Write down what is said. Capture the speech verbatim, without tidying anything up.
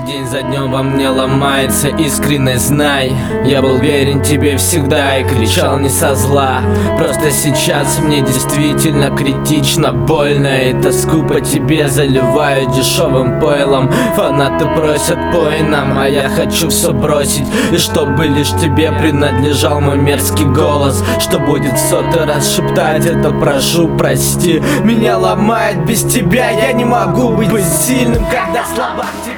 День за днем во мне ломается искренность, знай. Я был верен тебе всегда и кричал не со зла. Просто сейчас мне действительно критично больно, и тоску по тебе заливаю дешевым пойлом. Фанаты просят пой нам, а я хочу все бросить, и чтобы лишь тебе принадлежал мой мерзкий голос. Что будет в сотый раз шептать это, прошу, прости. Меня ломает без тебя, я не могу быть сильным, когда в словах тебя